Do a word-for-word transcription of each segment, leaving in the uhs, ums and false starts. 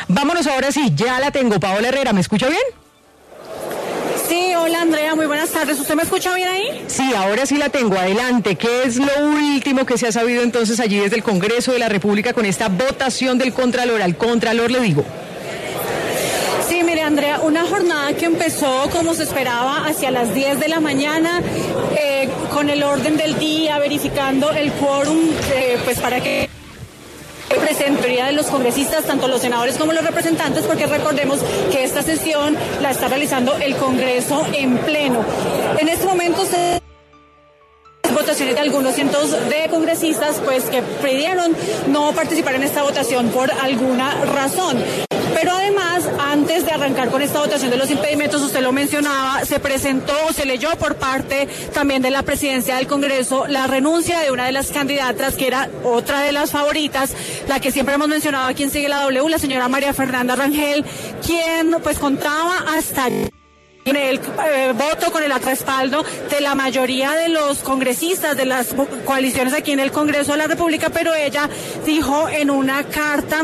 Vámonos ahora sí, ya la tengo. Paola Herrera, ¿me escucha bien? Sí, hola Andrea, muy buenas tardes. ¿Usted me escucha bien ahí? Sí, ahora sí la tengo. Adelante. ¿Qué es lo último que se ha sabido entonces allí desde el Congreso de la República con esta votación del Contralor? Al Contralor le digo. Sí, mire Andrea, una jornada que empezó como se esperaba hacia las diez de la mañana, eh, con el orden del día, verificando el quórum, eh, pues para que presentaría de los congresistas, tanto los senadores como los representantes, porque recordemos que esta sesión la está realizando el Congreso en pleno. En este momento se votaciones de algunos cientos de congresistas pues que pidieron no participar en esta votación por alguna razón. Pero además, antes de arrancar con esta votación de los impedimentos, usted lo mencionaba, se presentó, se leyó por parte también de la presidencia del Congreso la renuncia de una de las candidatas, que era otra de las favoritas, la que siempre hemos mencionado aquí en Sigue la W, la señora María Fernanda Rangel, quien pues contaba hasta en el eh, voto con el respaldo de la mayoría de los congresistas de las coaliciones aquí en el Congreso de la República, pero ella dijo en una carta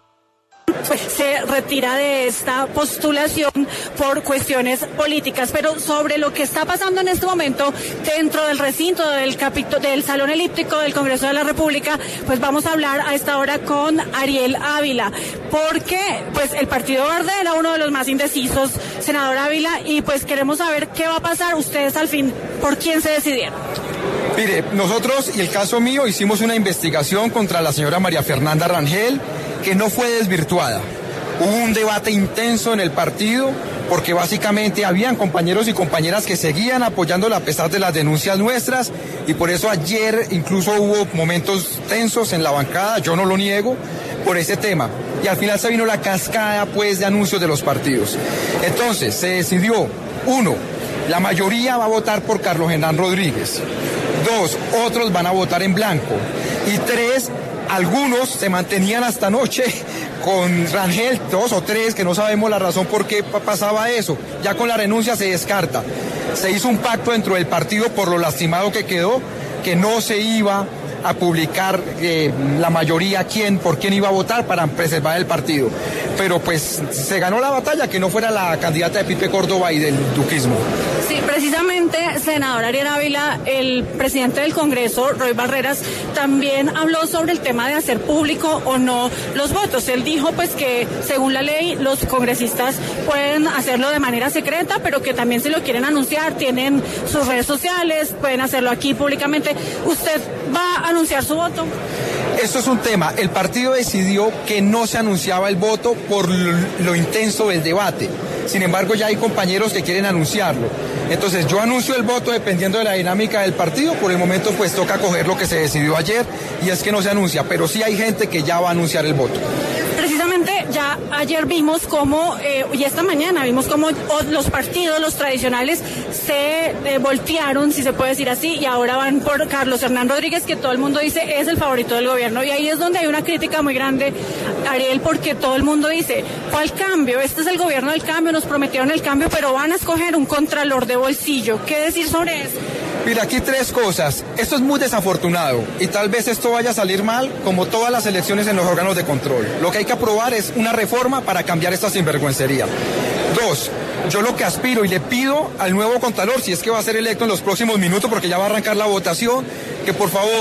pues se retira de esta postulación por cuestiones políticas. Pero sobre lo que está pasando en este momento dentro del recinto del capito, del Salón Elíptico del Congreso de la República, pues vamos a hablar a esta hora con Ariel Ávila, porque pues el Partido Verde era uno de los más indecisos, senador Ávila, y pues queremos saber qué va a pasar. Ustedes al fin, ¿por quién se decidieron? Mire, nosotros y el caso mío hicimos una investigación contra la señora María Fernanda Rangel, que no fue desvirtuada. Hubo un debate intenso en el partido porque básicamente habían compañeros y compañeras que seguían apoyándola a pesar de las denuncias nuestras, y por eso ayer incluso hubo momentos tensos en la bancada, yo no lo niego, por ese tema. Y al final se vino la cascada pues de anuncios de los partidos. Entonces se decidió, uno, la mayoría va a votar por Carlos Hernán Rodríguez. Dos, otros van a votar en blanco. Y tres, algunos se mantenían hasta anoche con Rangel, dos o tres, que no sabemos la razón por qué pasaba eso. Ya con la renuncia se descarta. Se hizo un pacto dentro del partido por lo lastimado que quedó, que no se iba a publicar eh, la mayoría quién, por quién iba a votar para preservar el partido. Pero pues se ganó la batalla, que no fuera la candidata de Pipe Córdoba y del duquismo. Sí, precisamente, senador Ariel Ávila, el presidente del Congreso, Roy Barreras, también habló sobre el tema de hacer público o no los votos. Él dijo pues que según la ley los congresistas pueden hacerlo de manera secreta, pero que también si lo quieren anunciar, tienen sus redes sociales, pueden hacerlo aquí públicamente. ¿Usted va a anunciar su voto? Esto es un tema. El partido decidió que no se anunciaba el voto por lo intenso del debate. Sin embargo, ya hay compañeros que quieren anunciarlo. Entonces, yo anuncio el voto dependiendo de la dinámica del partido. Por el momento, pues toca coger lo que se decidió ayer, y es que no se anuncia, pero sí hay gente que ya va a anunciar el voto. Precisamente ya ayer vimos cómo, eh, y esta mañana vimos cómo los partidos, los tradicionales, se eh, voltearon, si se puede decir así, y ahora van por Carlos Hernán Rodríguez, que todo el mundo dice es el favorito del gobierno. Y ahí es donde hay una crítica muy grande, Ariel, porque todo el mundo dice, ¿cuál cambio? Este es el gobierno del cambio, nos prometieron el cambio, pero van a escoger un contralor de bolsillo. ¿Qué decir sobre eso? Mira, aquí tres cosas. Esto es muy desafortunado y tal vez esto vaya a salir mal, como todas las elecciones en los órganos de control. Lo que hay que aprobar es una reforma para cambiar esta sinvergüencería. Dos, yo lo que aspiro y le pido al nuevo Contralor, si es que va a ser electo en los próximos minutos, porque ya va a arrancar la votación, que por favor...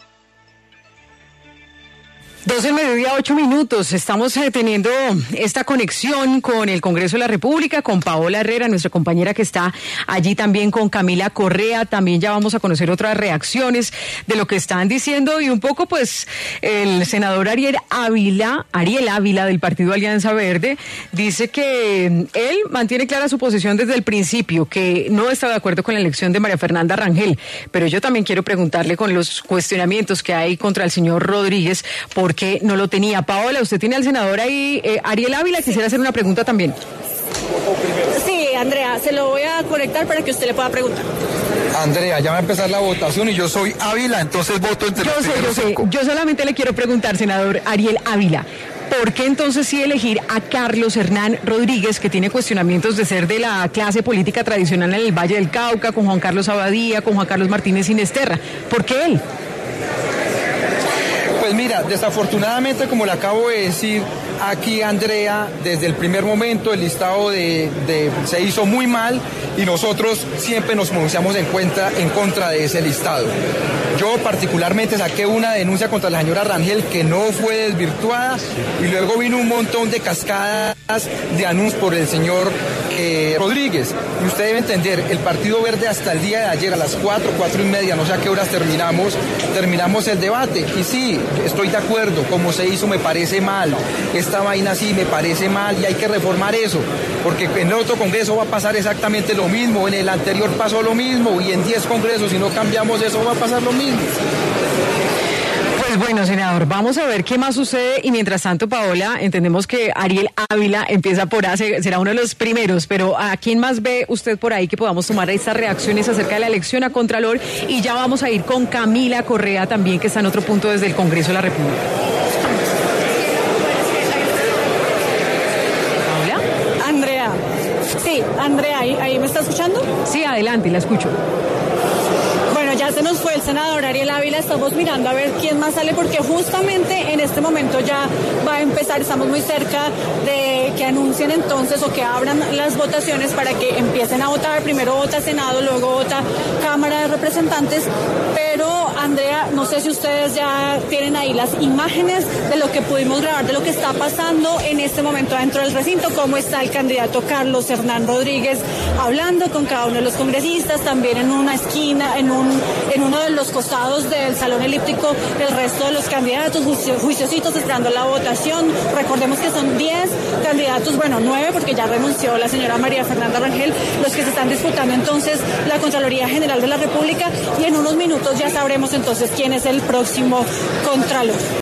doce del mediodía, ocho minutos. Estamos eh, teniendo esta conexión con el Congreso de la República, con Paola Herrera, nuestra compañera que está allí también, con Camila Correa. También ya vamos a conocer otras reacciones de lo que están diciendo, y un poco pues el senador Ariel Ávila, Ariel Ávila del Partido Alianza Verde, dice que él mantiene clara su posición desde el principio, que no está de acuerdo con la elección de María Fernanda Rangel. Pero yo también quiero preguntarle, con los cuestionamientos que hay contra el señor Rodríguez, ¿por que no lo tenía? Paola, usted tiene al senador ahí, eh, Ariel Ávila, quisiera hacer una pregunta también. Sí, Andrea, se lo voy a conectar para que usted le pueda preguntar. Andrea, ya va a empezar la votación y yo soy Ávila, entonces voto entre yo los sé, yo sé, cinco. yo solamente le quiero preguntar, senador Ariel Ávila, ¿por qué entonces sí elegir a Carlos Hernán Rodríguez, que tiene cuestionamientos de ser de la clase política tradicional en el Valle del Cauca, con Juan Carlos Abadía, con Juan Carlos Martínez Sinesterra? ¿Por qué él? Pues mira, desafortunadamente, como le acabo de decir, Aquí, Andrea, desde el primer momento el listado de, de, se hizo muy mal y nosotros siempre nos pronunciamos en, cuenta, en contra de ese listado. Yo particularmente saqué una denuncia contra la señora Rangel que no fue desvirtuada y luego vino un montón de cascadas de anuncios por el señor eh, Rodríguez. Y usted debe entender, el Partido Verde hasta el día de ayer a las cuatro, cuatro y media, no sé a qué horas terminamos, terminamos el debate. Y sí, estoy de acuerdo, como se hizo me parece mal, esta vaina sí me parece mal y hay que reformar eso, porque en el otro congreso va a pasar exactamente lo mismo, en el anterior pasó lo mismo y en diez congresos si no cambiamos eso va a pasar lo mismo. Pues bueno, senador, vamos a ver qué más sucede y mientras tanto, Paola, entendemos que Ariel Ávila empieza por A, será uno de los primeros, pero ¿a quién más ve usted por ahí que podamos tomar estas reacciones acerca de la elección a Contralor? Y ya vamos a ir con Camila Correa también, que está en otro punto desde el Congreso de la República. Paola. Andrea, sí, Andrea, ¿ahí, ahí me está escuchando? Sí, adelante, la escucho. Ya se nos fue el senador Ariel Ávila, estamos mirando a ver quién más sale porque justamente en este momento ya va a empezar, estamos muy cerca de que anuncien entonces o que abran las votaciones para que empiecen a votar, primero vota Senado, luego vota Cámara de Representantes, pero Andrea, no sé si ustedes ya tienen ahí las imágenes de lo que pudimos grabar, de lo que está pasando en este momento dentro del recinto, cómo está el candidato Carlos Hernán Rodríguez hablando con cada uno de los congresistas, también en una esquina, en un en uno de los costados del salón elíptico, el resto de los candidatos juicio, juiciositos esperando la votación. Recordemos que son diez candidatos, bueno, nueve porque ya renunció la señora María Fernanda Rangel, los que se están disputando entonces la Contraloría General de la República y en unos minutos ya sabremos entonces quién es el próximo Contralor.